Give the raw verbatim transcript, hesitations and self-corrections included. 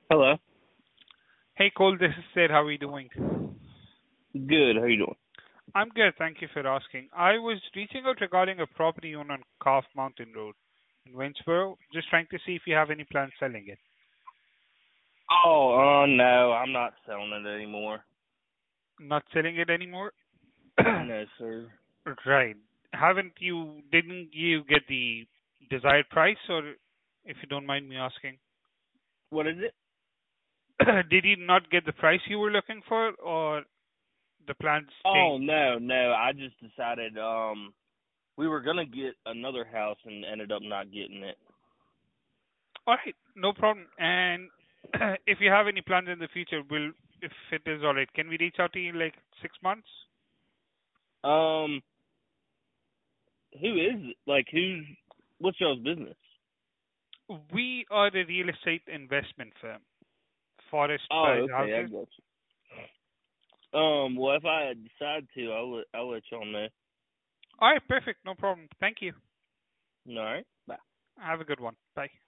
Hello. Hey Cole, this is Sid. How are you doing? Good. How you doing? I'm good, thank you for asking. I was reaching out regarding a property owned on Calf Mountain Road in Winsboro. Just trying to see if you have any plans selling it. Oh, uh, no, I'm not selling it anymore. Not selling it anymore? No, sir. Right. Haven't you, didn't you get the desired price, or if you don't mind me asking? What is it? Did you not get the price you were looking for, or the plans Oh, changed? no, no. I just decided um we were gonna get another house and ended up not getting it. All right, no problem. And if you have any plans in the future, will if it is all right, can we reach out to you in like six months? Um, who is it? Like who's what's y'all's business? We are a real estate investment firm, Forest Price Oh, okay, I Houses. got you. Um, well, if I decide to, I'll let I'll let y'all know. All right, perfect, no problem. Thank you. All right, bye. Have a good one. Bye.